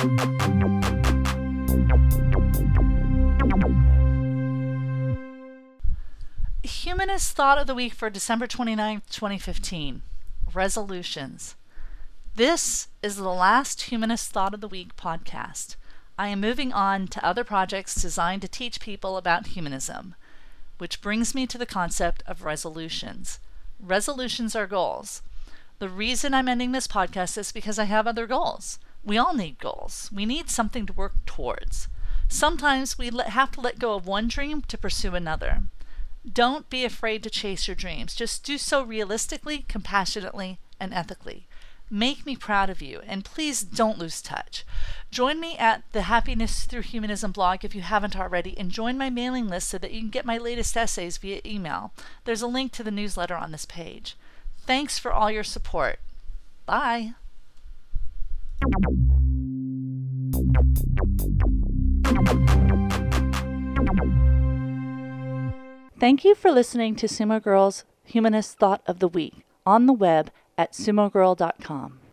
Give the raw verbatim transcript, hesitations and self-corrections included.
Humanist Thought of the Week for December twenty-ninth, twenty fifteen. Resolutions. This is the last Humanist Thought of the Week podcast. I am moving on to other projects designed to teach people about humanism, which brings me to the concept of resolutions. Resolutions are goals. The reason I'm ending this podcast is because I have other goals. We all need goals. We need something to work towards. Sometimes we have to let go of one dream to pursue another. Don't be afraid to chase your dreams. Just do so realistically, compassionately, and ethically. Make me proud of you, and please don't lose touch. Join me at the Happiness Through Humanism blog if you haven't already, and join my mailing list so that you can get my latest essays via email. There's a link to the newsletter on this page. Thanks for all your support. Bye. Thank you for listening to Sumo Girl's Humanist Thought of the Week on the web at sumo girl dot com.